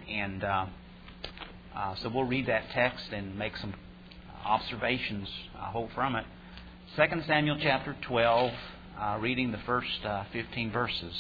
And so we'll read that text and make some observations, I hope, from it. 2 Samuel chapter 12, reading the first 15 verses.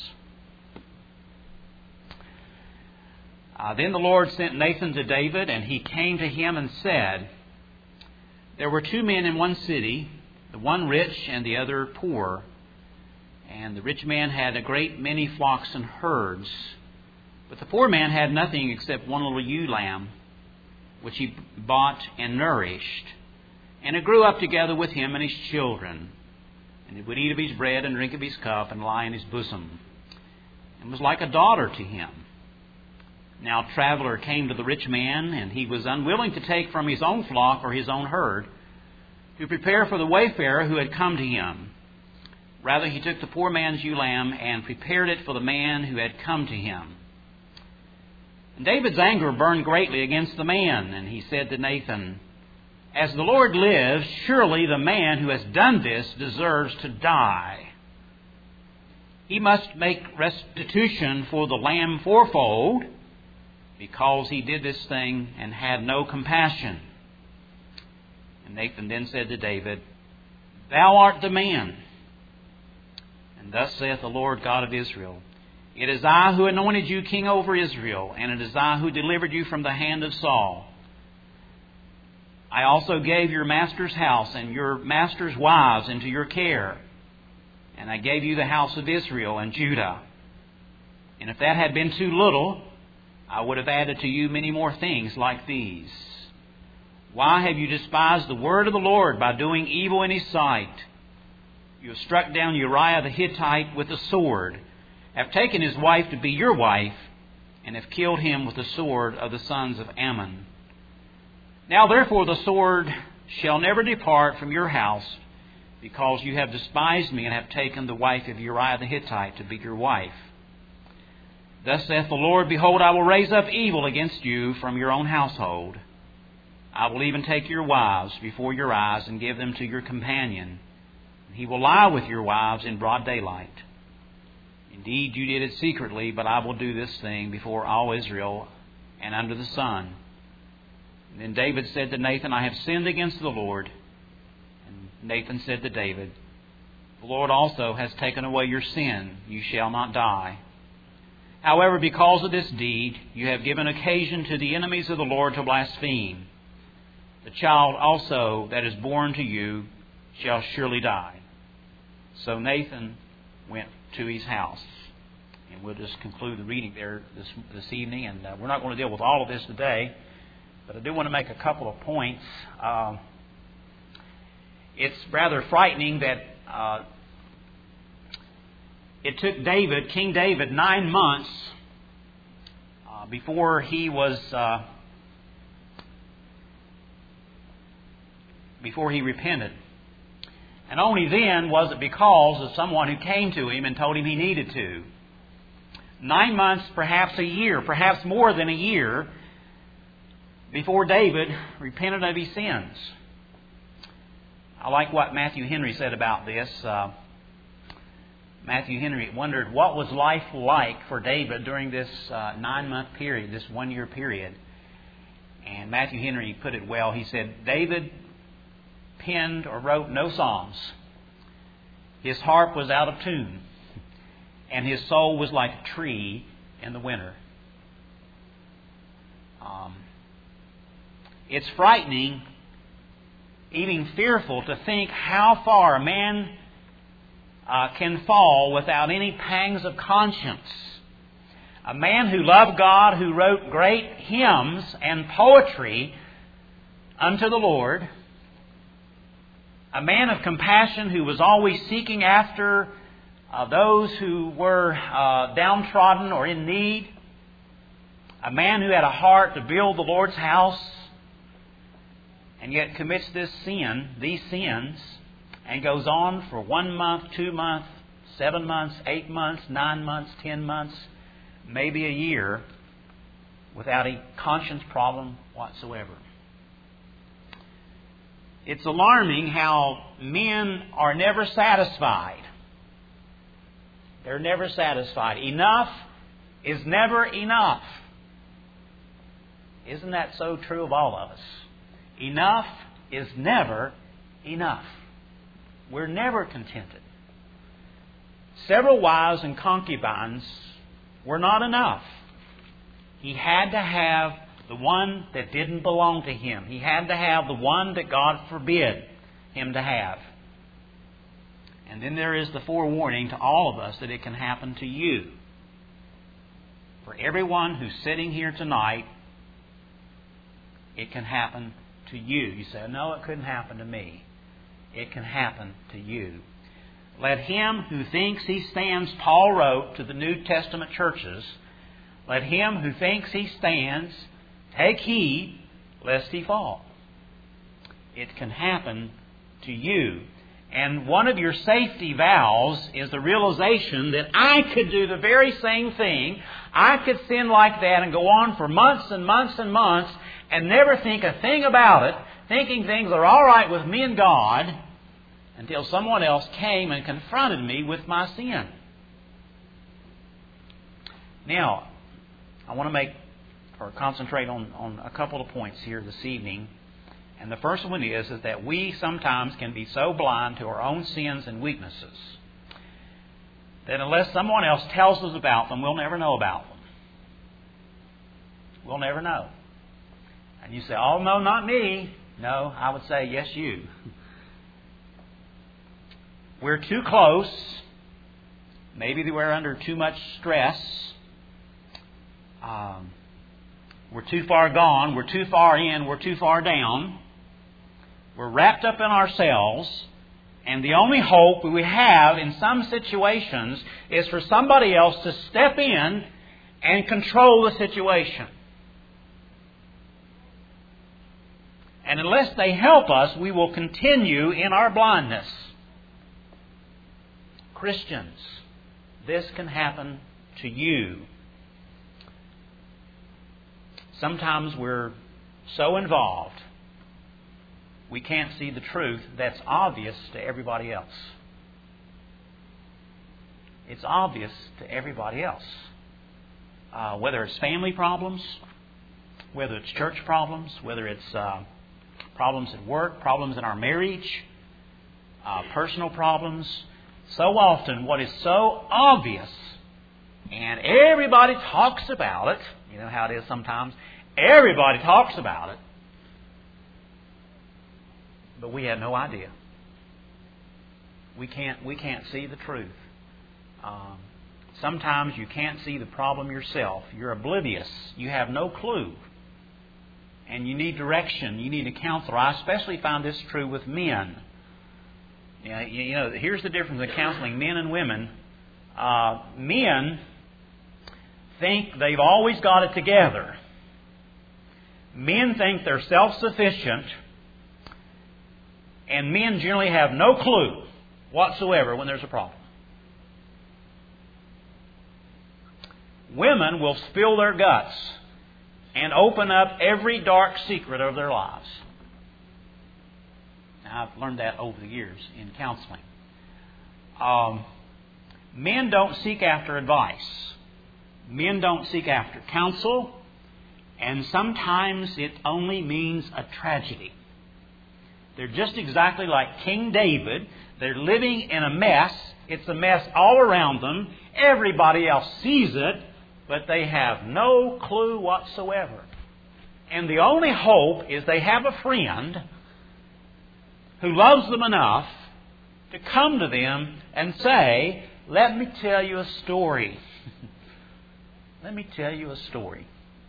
Then the Lord sent Nathan to David, and he came to him and said, There were two men in one city, the one rich and the other poor. And the rich man had a great many flocks and herds. But the poor man had nothing except one little ewe lamb, which he bought and nourished. And it grew up together with him and his children. And it would eat of his bread and drink of his cup and lie in his bosom. And was like a daughter to him. Now a traveler came to the rich man, and he was unwilling to take from his own flock or his own herd to prepare for the wayfarer who had come to him. Rather, he took the poor man's ewe lamb and prepared it for the man who had come to him. And David's anger burned greatly against the man, and he said to Nathan, As the Lord lives, surely the man who has done this deserves to die. He must make restitution for the lamb fourfold, because he did this thing and had no compassion. And Nathan then said to David, Thou art the man. And thus saith the Lord God of Israel, It is I who anointed you king over Israel, and it is I who delivered you from the hand of Saul. I also gave your master's house and your master's wives into your care, and I gave you the house of Israel and Judah. And if that had been too little, I would have added to you many more things like these. Why have you despised the word of the Lord by doing evil in his sight? You have struck down Uriah the Hittite with a sword, have taken his wife to be your wife, and have killed him with the sword of the sons of Ammon. Now therefore the sword shall never depart from your house, because you have despised me and have taken the wife of Uriah the Hittite to be your wife. Thus saith the Lord, Behold, I will raise up evil against you from your own household. I will even take your wives before your eyes and give them to your companion. He will lie with your wives in broad daylight. Indeed, you did it secretly, but I will do this thing before all Israel and under the sun. And then David said to Nathan, I have sinned against the Lord. And Nathan said to David, The Lord also has taken away your sin. You shall not die. However, because of this deed, you have given occasion to the enemies of the Lord to blaspheme. The child also that is born to you shall surely die. So Nathan went to his house. And we'll just conclude the reading there this evening. And we're not going to deal with all of this today, but I do want to make a couple of points. It's rather frightening that it took King David, 9 months before he repented. And only then was it because of someone who came to him and told him he needed to. 9 months, perhaps a year, perhaps more than a year, before David repented of his sins. I like what Matthew Henry said about this. Matthew Henry wondered what was life like for David during this 9-month period, this 1-year period. And Matthew Henry put it well. He said, David penned or wrote no songs. His harp was out of tune, and his soul was like a tree in the winter. It's frightening, even fearful, to think how far a man can fall without any pangs of conscience. A man who loved God, who wrote great hymns and poetry unto the Lord. A man of compassion who was always seeking after those who were downtrodden or in need. A man who had a heart to build the Lord's house, and yet commits these sins, and goes on for 1 month, 2 months, 7 months, 8 months, 9 months, 10 months, maybe a year, without a conscience problem whatsoever. It's alarming how men are never satisfied. They're never satisfied. Enough is never enough. Isn't that so true of all of us? Enough is never enough. We're never contented. Several wives and concubines were not enough. He had to have the one that didn't belong to him. He had to have the one that God forbid him to have. And then there is the forewarning to all of us that it can happen to you. For everyone who's sitting here tonight, it can happen to you. You say, no, it couldn't happen to me. It can happen to you. Let him who thinks he stands, Paul wrote to the New Testament churches, let him who thinks he stands take heed lest he fall. It can happen to you. And one of your safety valves is the realization that I could do the very same thing. I could sin like that and go on for months and months and months and never think a thing about it, thinking things are all right with me and God, until someone else came and confronted me with my sin. Now, I want to concentrate on a couple of points here this evening. And the first one is that we sometimes can be so blind to our own sins and weaknesses that unless someone else tells us about them, we'll never know about them. We'll never know. And you say, oh, no, not me. No, I would say, yes, you. We're too close. Maybe we're under too much stress. We're too far gone. We're too far in. We're too far down. We're wrapped up in ourselves. And the only hope we have in some situations is for somebody else to step in and control the situation. And unless they help us, we will continue in our blindness. Christians, this can happen to you. Sometimes we're so involved, we can't see the truth that's obvious to everybody else. It's obvious to everybody else. Whether it's family problems, whether it's church problems, whether it's problems at work, problems in our marriage, personal problems. So often what is so obvious, and everybody talks about it, you know how it is sometimes, everybody talks about it, but we have no idea. We can't see the truth. Sometimes you can't see the problem yourself. You're oblivious. You have no clue. And you need direction. You need a counselor. I especially find this true with men. You know, here's the difference in counseling men and women. Men think they've always got it together. Men think they're self-sufficient. And men generally have no clue whatsoever when there's a problem. Women will spill their guts and open up every dark secret of their lives. Now, I've learned that over the years in counseling. Men don't seek after advice. Men don't seek after counsel. And sometimes it only means a tragedy. They're just exactly like King David. They're living in a mess. It's a mess all around them. Everybody else sees it, but they have no clue whatsoever. And the only hope is they have a friend who loves them enough to come to them and say, let me tell you a story. Let me tell you a story.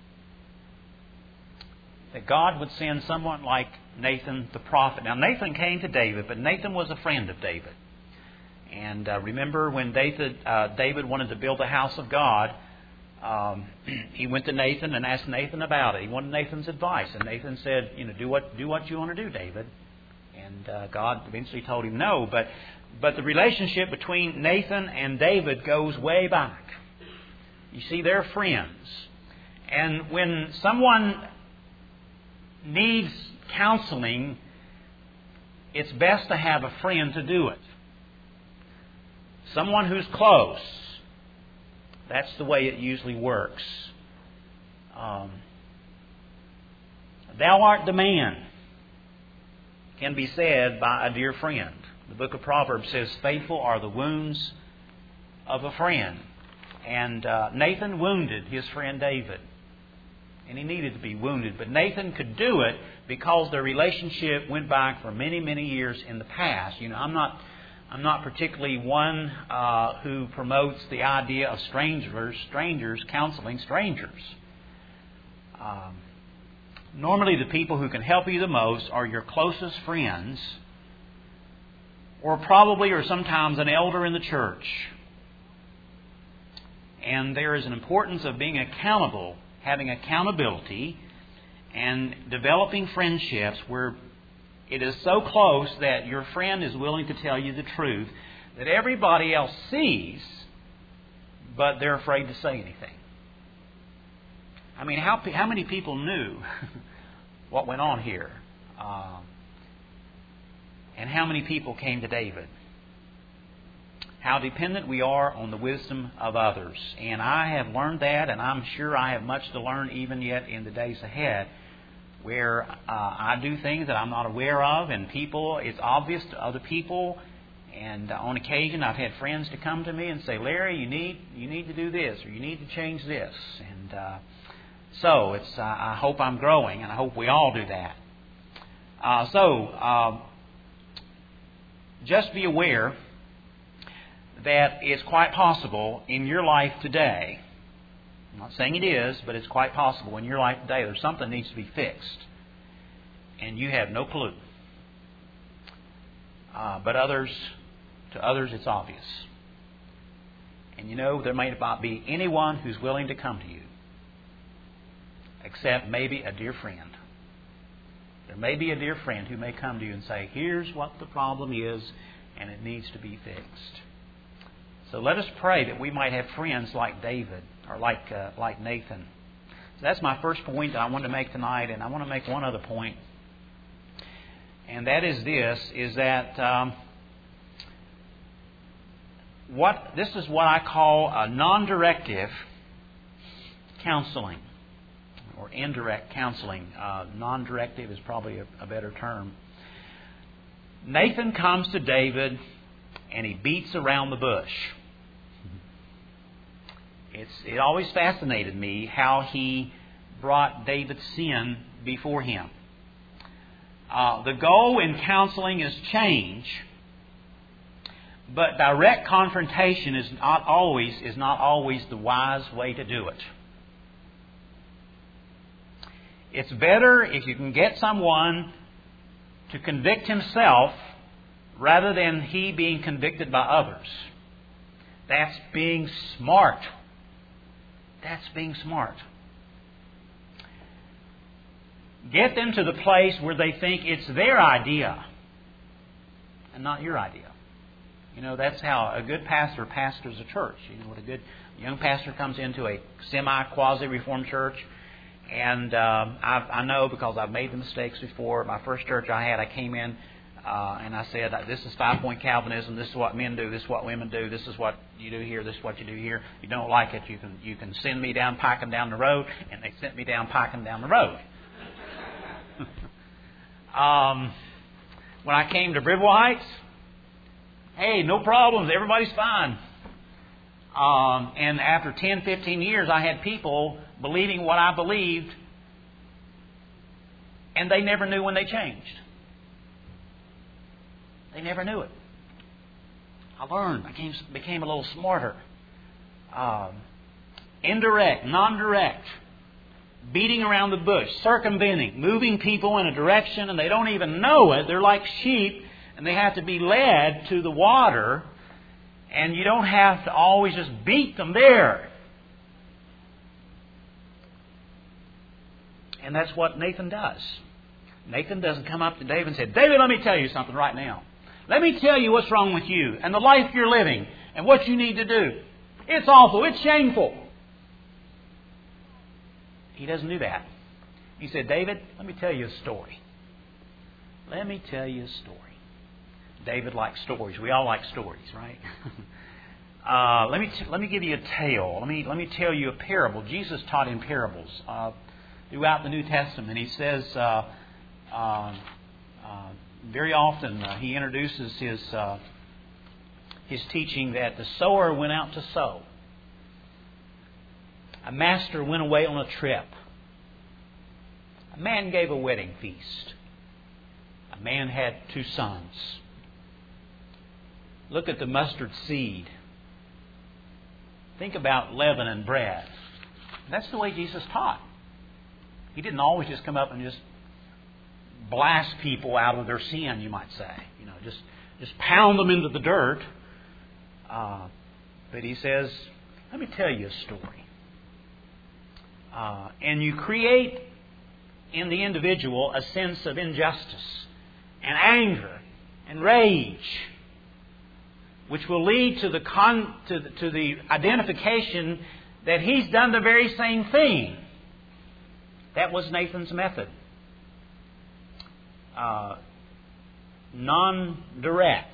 That God would send someone like Nathan the prophet. Now, Nathan came to David, but Nathan was a friend of David. And remember when David wanted to build the house of God, he went to Nathan and asked Nathan about it. He wanted Nathan's advice. And Nathan said, do what you want to do, David. And God eventually told him no. But the relationship between Nathan and David goes way back. You see, they're friends. And when someone needs counseling, it's best to have a friend to do it. Someone who's close. That's the way it usually works. "Thou art the man," can be said by a dear friend. The book of Proverbs says, "Faithful are the wounds of a friend." And Nathan wounded his friend David. And he needed to be wounded. But Nathan could do it because their relationship went back for many, many years in the past. I'm not particularly one who promotes the idea of strangers counseling strangers. Normally the people who can help you the most are your closest friends, or sometimes an elder in the church. And there is an importance of being accountable, having accountability, and developing friendships where it is so close that your friend is willing to tell you the truth that everybody else sees, but they're afraid to say anything. I mean, how many people knew what went on here? And how many people came to David? How dependent we are on the wisdom of others. And I have learned that, and I'm sure I have much to learn even yet in the days ahead, where I do things that I'm not aware of, and it's obvious to other people. And on occasion, I've had friends to come to me and say, "Larry, you need to do this, or you need to change this." And so I hope I'm growing, and I hope we all do that. Just be aware that it's quite possible in your life today, I'm not saying it is, but it's quite possible in your life today there's something that needs to be fixed, and you have no clue. But to others it's obvious. And there may not be anyone who's willing to come to you, except maybe a dear friend. There may be a dear friend who may come to you and say, "Here's what the problem is, and it needs to be fixed." So let us pray that we might have friends like David, or like Nathan. So that's my first point that I want to make tonight, and I want to make one other point. And that is this, is that this is what I call a non-directive counseling, or indirect counseling. Non-directive is probably a better term. Nathan comes to David and he beats around the bush. It always fascinated me how he brought David's sin before him. The goal in counseling is change, but direct confrontation is not always the wise way to do it. It's better if you can get someone to convict himself rather than he being convicted by others. That's being smart. That's being smart. Get them to the place where they think it's their idea and not your idea. That's how a good pastor pastors a church. When a good young pastor comes into a semi-quasi-reformed church, and I know because I've made the mistakes before. My first church I came in and I said, "This is 5-point Calvinism. This is what men do. This is what women do. This is what you do here. This is what you do here. If you don't like it, you can send me down Pickham down the road." And they sent me down Pickham down the road. When I came to Bridwell Heights, hey, no problems. Everybody's fine. And after 10, 15 years, I had people believing what I believed, and they never knew when they changed. They never knew it. I learned. I became a little smarter. Indirect, non-direct, beating around the bush, circumventing, moving people in a direction, and they don't even know it. They're like sheep, and they have to be led to the water, and you don't have to always just beat them there. And that's what Nathan does. Nathan doesn't come up to David and say, "David, let me tell you something right now. Let me tell you what's wrong with you and the life you're living and what you need to do. It's awful. It's shameful." He doesn't do that. He said, "David, let me tell you a story. Let me tell you a story." David likes stories. We all like stories, right? Let me give you a tale. Let me tell you a parable. Jesus taught in parables. throughout the New Testament. He says very often he introduces his teaching that the sower went out to sow. A master went away on a trip. A man gave a wedding feast. A man had 2 sons. Look at the mustard seed. Think about leaven and bread. That's the way Jesus taught. He didn't always just come up and just blast people out of their sin, you might say. Just pound them into the dirt. But He says, let me tell you a story. And you create in the individual a sense of injustice and anger and rage, which will lead to the identification that he's done the very same thing. That was Nathan's method. Non-direct.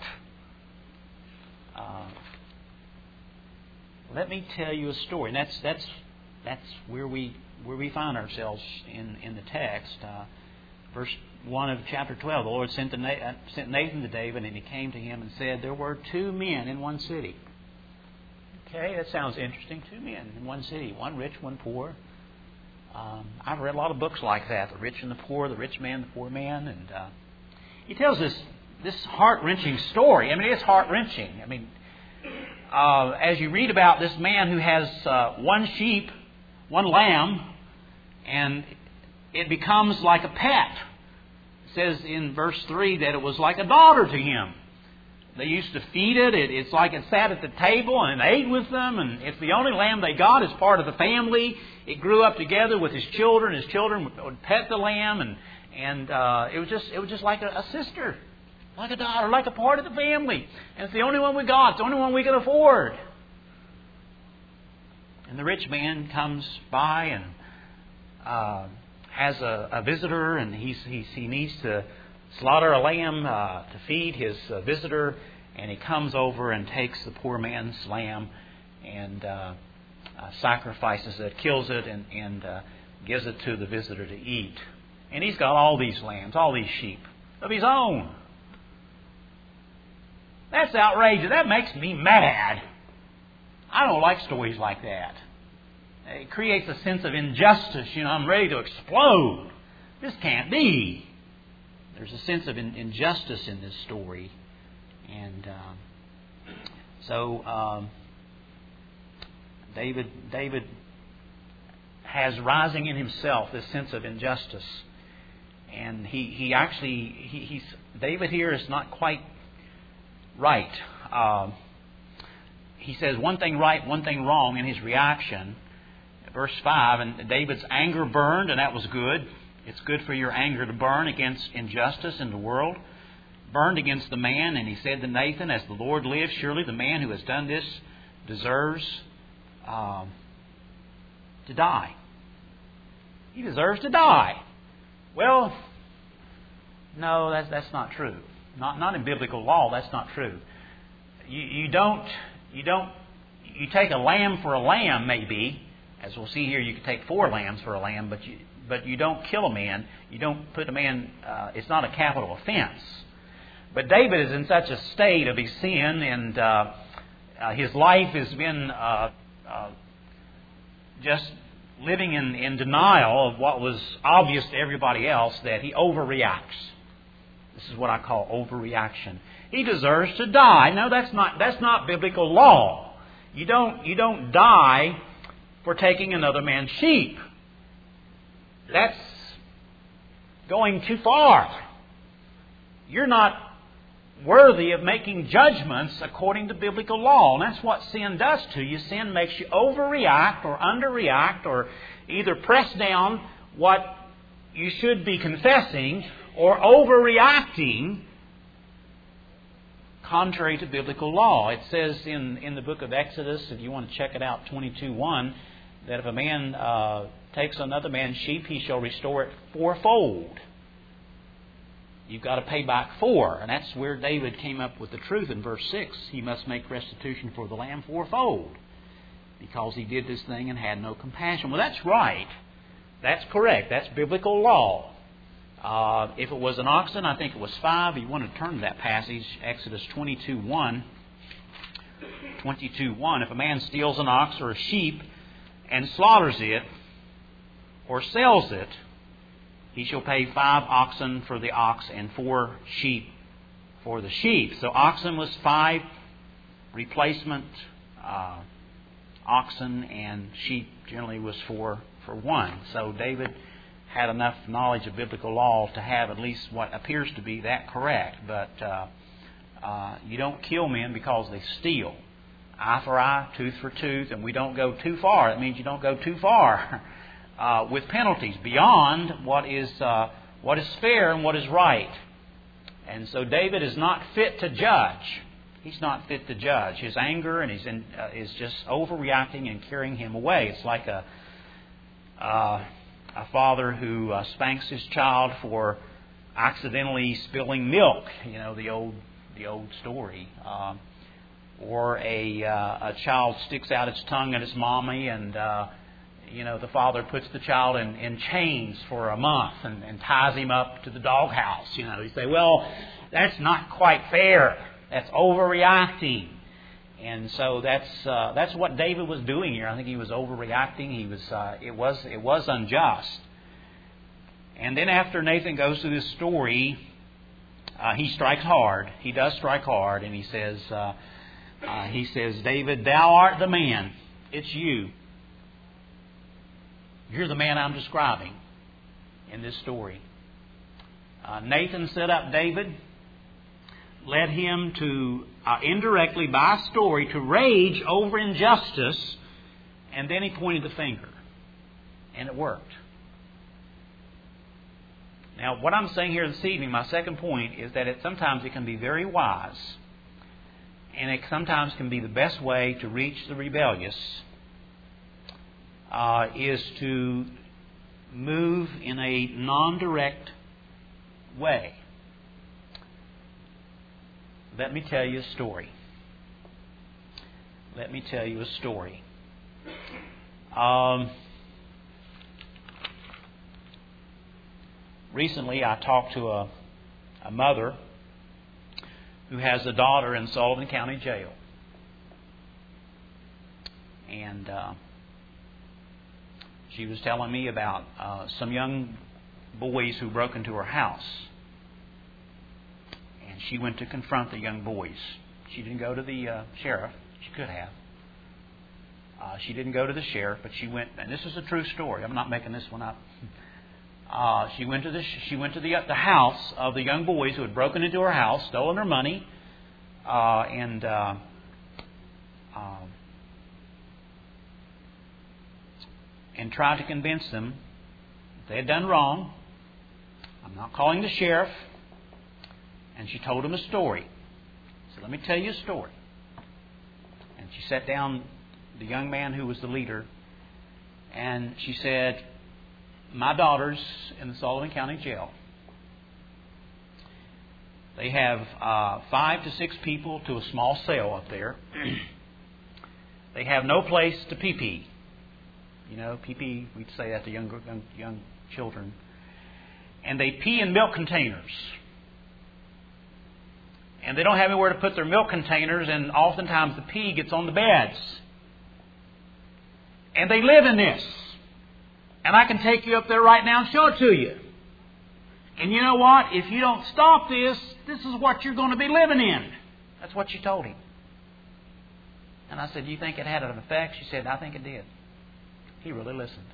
Let me tell you a story. And that's where we find ourselves in the text. Verse 1 of chapter 12. The Lord sent Nathan to David, and he came to him and said, there were 2 men in one city. Okay, that sounds interesting. 2 men in one city. One rich, one poor. I've read a lot of books like that. The rich and the poor, the rich man, the poor man. And he tells this heart-wrenching story. I mean, it's heart-wrenching. I mean, as you read about this man who has 1 sheep, 1 lamb, and it becomes like a pet. It says in verse 3 that it was like a daughter to him. They used to feed it. It's like it sat at the table and ate with them. And it's the only lamb they got as part of the family. It grew up together with his children. His children would pet the lamb. And it was just like a sister, like a daughter, like a part of the family. And it's the only one we got. It's the only one we can afford. And the rich man comes by and has a visitor, and he needs to slaughter a lamb to feed his visitor, and he comes over and takes the poor man's lamb and sacrifices it, kills it, and gives it to the visitor to eat. And he's got all these lambs, all these sheep of his own. That's outrageous. That makes me mad. I don't like stories like that. It creates a sense of injustice. I'm ready to explode. This can't be. There's a sense of injustice in this story. And so David has rising in himself this sense of injustice. And David here is not quite right. He says one thing right, one thing wrong in his reaction. Verse 5, and David's anger burned, and that was good. It's good for your anger to burn against injustice in the world. Burned against the man, and he said to Nathan, as the Lord lives, surely the man who has done this deserves to die. He deserves to die. Well, no, that's not true. Not in biblical law. That's not true. You take a lamb for a lamb, maybe. As we'll see here, you can take 4 lambs for a lamb, but you don't kill a man. You don't put a man. It's not a capital offense. But David is in such a state of his sin, and his life has been just living in denial of what was obvious to everybody else, that he overreacts. This is what I call overreaction. He deserves to die. No, that's not biblical law. You don't die for taking another man's sheep. That's going too far. You're not worthy of making judgments according to biblical law. And that's what sin does to you. Sin makes you overreact or underreact, or either press down what you should be confessing or overreacting contrary to biblical law. It says in the book of Exodus, if you want to check it out, 22:1, that if a man takes another man's sheep, he shall restore it 4-fold. You've got to pay back 4. And that's where David came up with the truth in verse 6. He must make restitution for the lamb 4-fold, because he did this thing and had no compassion. Well, that's right. That's correct. That's biblical law. If it was an oxen, I think it was 5. You want to turn to that passage, Exodus 22:1. 22:1. If a man steals an ox or a sheep and slaughters it or sells it, he shall pay 5 oxen for the ox and 4 sheep for the sheep. So oxen was 5 replacement oxen, and sheep generally was 4 for 1. So David had enough knowledge of biblical law to have at least what appears to be that correct. But you don't kill men because they steal. Eye for eye, tooth for tooth, and we don't go too far. That means you don't go too far with penalties beyond what is fair and what is right. And so David is not fit to judge. He's not fit to judge. His anger and is just overreacting and carrying him away. It's like a father who spanks his child for accidentally spilling milk. You know, the old story. Or a child sticks out its tongue at its mommy, and the father puts the child in chains for a month and ties him up to the doghouse. You say, well, that's not quite fair. That's overreacting. And so that's what David was doing here. I think he was overreacting. It was unjust. And then after Nathan goes through this story, he strikes hard. He does strike hard, and he says, David, thou art the man. It's you. You're the man I'm describing in this story. Nathan set up David, led him to, indirectly by story, to rage over injustice, and then he pointed the finger. And it worked. Now, what I'm saying here this evening, my second point, is that sometimes it can be very wise, and it sometimes can be the best way to reach the rebellious, is to move in a non-direct way. Let me tell you a story. Recently, I talked to a mother who has a daughter in Sullivan County Jail. And she was telling me about some young boys who broke into her house. And she went to confront the young boys. She didn't go to the sheriff. She could have. She didn't go to the sheriff, but she went, and this is a true story. I'm not making this one up. She went to the house of the young boys who had broken into her house, stolen her money, and tried to convince them that they had done wrong. I'm not calling the sheriff. And she told him a story. So let me tell you a story. And she sat down the young man who was the leader, and she said, my daughter's in the Sullivan County Jail. They have 5 to 6 people to a small cell up there. They have no place to pee-pee. Pee-pee, we'd say that to young children. And they pee in milk containers. And they don't have anywhere to put their milk containers, and oftentimes the pee gets on the beds. And they live in this. And I can take you up there right now and show it to you. And you know what? If you don't stop this, this is what you're going to be living in. That's what she told him. And I said, do you think it had an effect? She said, I think it did. He really listened.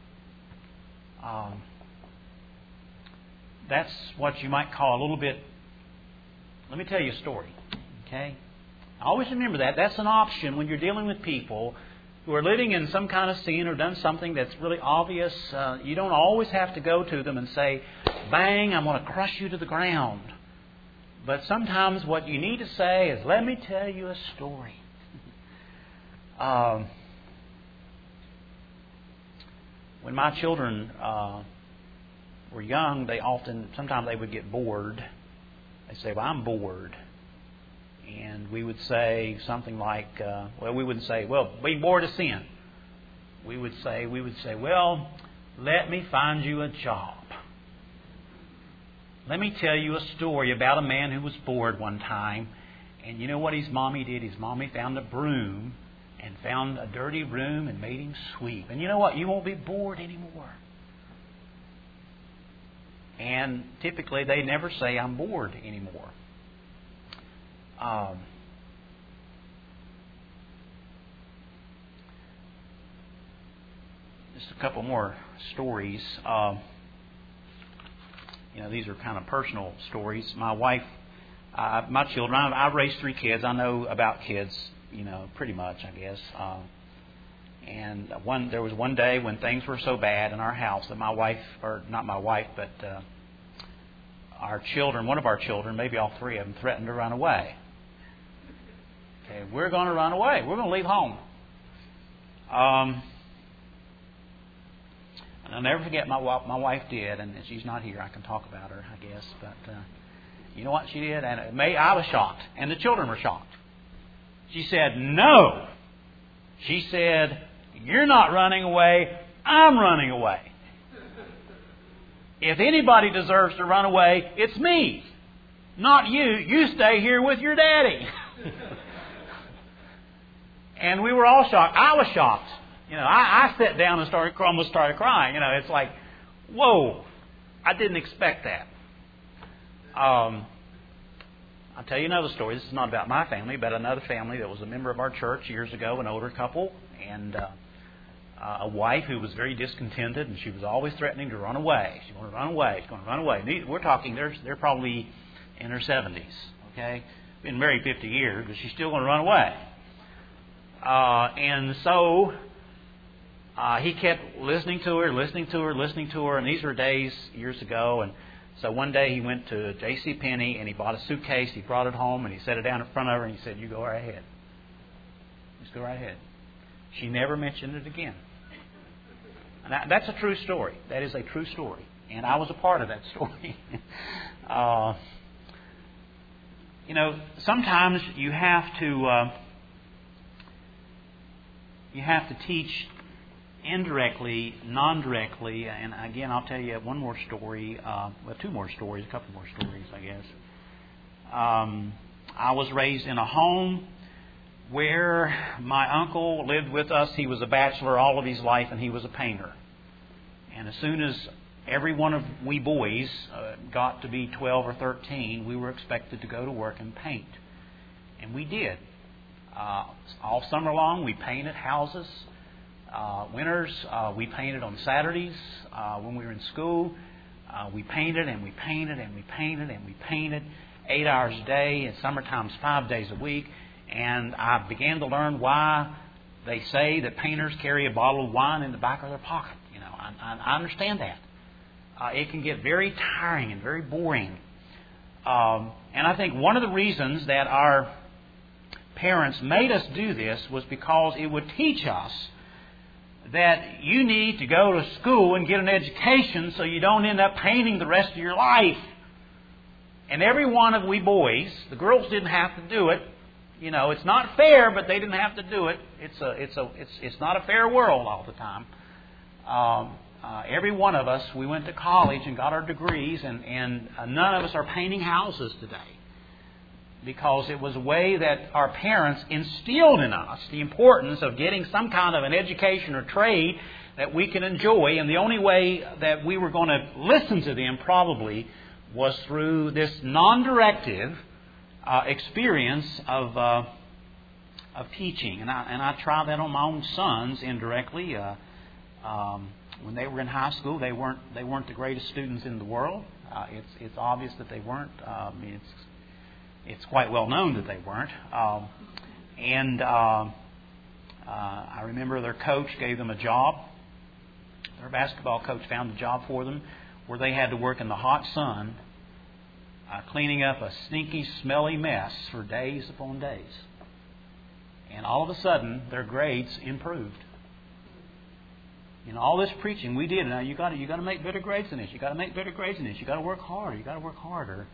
That's what you might call a little bit. Let me tell you a story. Okay? Always remember that. That's an option when you're dealing with people who are living in some kind of sin or done something that's really obvious. You don't always have to go to them and say, bang, I'm going to crush you to the ground. But sometimes what you need to say is, let me tell you a story. When my children were young, sometimes they would get bored. They say, well, I'm bored. And we would say something like, we wouldn't say, well, being bored is sin. We would say, well, let me find you a job. Let me tell you a story about a man who was bored one time. And you know what his mommy did? His mommy found a broom and found a dirty room and made him sweep. And you know what? You won't be bored anymore. And typically they never say, I'm bored anymore. Just a couple more stories. These are kind of personal stories. My wife, my children, I've raised 3 kids. I know about kids, pretty much, I guess. And there was one day when things were so bad in our house that my wife, or not my wife, but our children, one of our children, maybe all 3 of them, threatened to run away. Okay, we're going to run away. We're going to leave home. And I'll never forget my wife did, and she's not here. I can talk about her, I guess. But you know what she did? And I was shocked, and the children were shocked. She said, no. She said, you're not running away. I'm running away. If anybody deserves to run away, it's me, not you. You stay here with your daddy. And we were all shocked. I was shocked. I sat down and almost started crying. It's like, whoa, I didn't expect that. I'll tell you another story. This is not about my family, but another family that was a member of our church years ago, an older couple, and a wife who was very discontented, and she was always threatening to run away. She's going to run away. She's going to run away. We're talking, they're probably in their 70s, okay? Been married 50 years, but she's still going to run away. And so he kept listening to her, and these were days years ago. And so one day he went to JCPenney and he bought a suitcase. He brought it home and he set it down in front of her and he said, "You go right ahead. Just go right ahead." She never mentioned it again. And that's a true story. That is a true story, and I was a part of that story. Sometimes you have to teach indirectly, non-directly, and again, I'll tell you one more story, 2 more stories, a couple more stories, I guess. I was raised in a home where my uncle lived with us. He was a bachelor all of his life, and he was a painter. And as soon as every one of we boys got to be 12 or 13, we were expected to go to work and paint. And we did. All summer long, we painted houses. Winters, we painted on Saturdays. When we were in school, we painted and we painted and we painted and we painted 8 hours a day, and summertime's 5 days a week. And I began to learn why they say that painters carry a bottle of wine in the back of their pocket. I understand that. It can get very tiring and very boring. And I think one of the reasons that our parents made us do this was because it would teach us that you need to go to school and get an education so you don't end up painting the rest of your life. And every one of we boys, the girls didn't have to do it. It's not fair, but they didn't have to do it. It's not a fair world all the time. Every one of us, we went to college and got our degrees, and none of us are painting houses today, because it was a way that our parents instilled in us the importance of getting some kind of an education or trade that we can enjoy. And the only way that we were going to listen to them probably was through this non-directive experience of teaching. And I tried that on my own sons indirectly. When they were in high school, they weren't the greatest students in the world. It's obvious that they weren't. It's quite well known that they weren't. I remember their coach gave them a job. Their basketball coach found a job for them where they had to work in the hot sun, cleaning up a stinky, smelly mess for days upon days. And all of a sudden, their grades improved. All this preaching we did. Now you got to make better grades than this. You got to make better grades than this. You got to work harder. You got to work harder.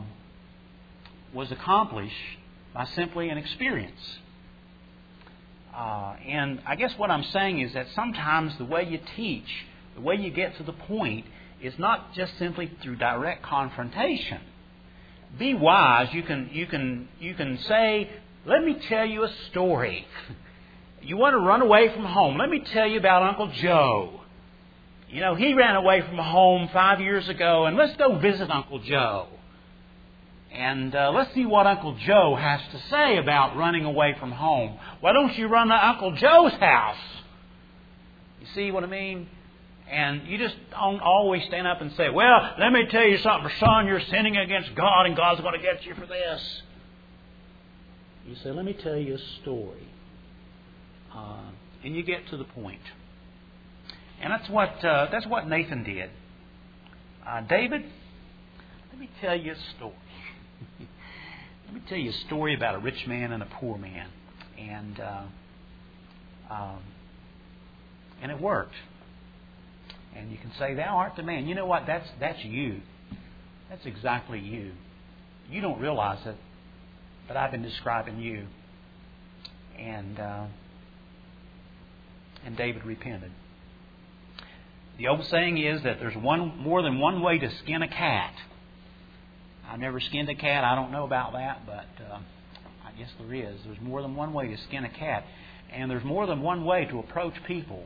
Was accomplished by simply an experience. And I guess what I'm saying is that sometimes the way you teach, the way you get to the point, is not just simply through direct confrontation. Be wise. You can say, let me tell you a story. You want to run away from home. Let me tell you about Uncle Joe. You know, he ran away from home 5 years ago, and let's go visit Uncle Joe. And let's see what Uncle Joe has to say about running away from home. Why don't you run to Uncle Joe's house? You see what I mean? And you just don't always stand up and say, well, let me tell you something, son, you're sinning against God and God's going to get you for this. You say, let me tell you a story. And you get to the point. And that's what Nathan did. David, let me tell you a story. Let me tell you a story about a rich man and a poor man. And it worked. And you can say, thou art the man. You know what? That's you. That's exactly you. You don't realize it, but I've been describing you. And David repented. The old saying is that there's more than one way to skin a cat. I never skinned a cat. I don't know about that, but I guess there is. There's more than one way to skin a cat. And there's more than one way to approach people.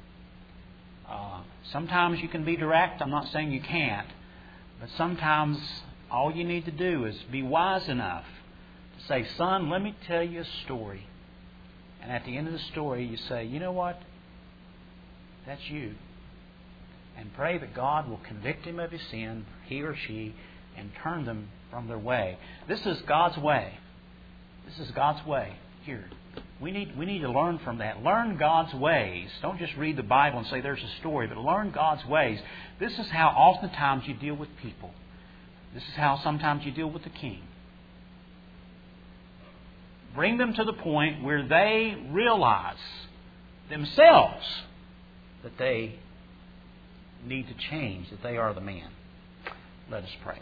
Sometimes you can be direct. I'm not saying you can't. But sometimes all you need to do is be wise enough to say, son, let me tell you a story. And at the end of the story, you say, you know what? That's you. And pray that God will convict him of his sin, he or she, and turn them from their way. This is God's way. This is God's way here. We need to learn from that. Learn God's ways. Don't just read the Bible and say there's a story, but learn God's ways. This is how oftentimes you deal with people. This is how sometimes you deal with the king. Bring them to the point where they realize themselves that they need to change, that they are the man. Let us pray.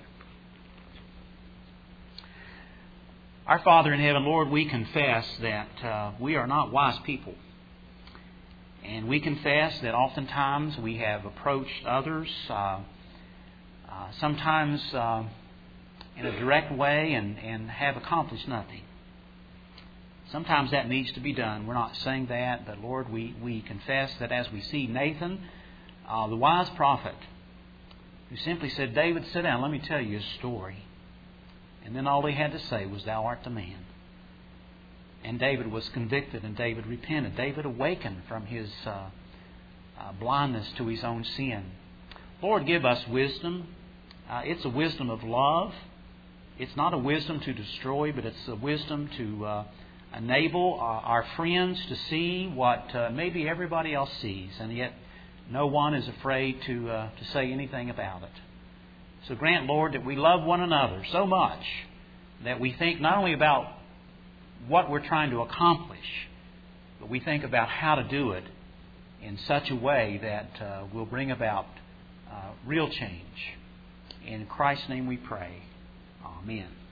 Our Father in heaven, Lord, we confess that we are not wise people. And we confess that oftentimes we have approached others, sometimes in a direct way and have accomplished nothing. Sometimes that needs to be done. We're not saying that, but Lord, we confess that as we see Nathan, the wise prophet, who simply said, David, sit down, let me tell you a story. And then all he had to say was, thou art the man. And David was convicted and David repented. David awakened from his blindness to his own sin. Lord, give us wisdom. It's a wisdom of love. It's not a wisdom to destroy, but it's a wisdom to enable our friends to see what maybe everybody else sees, and yet no one is afraid to say anything about it. So grant, Lord, that we love one another so much that we think not only about what we're trying to accomplish, but we think about how to do it in such a way that will bring about real change. In Christ's name we pray. Amen.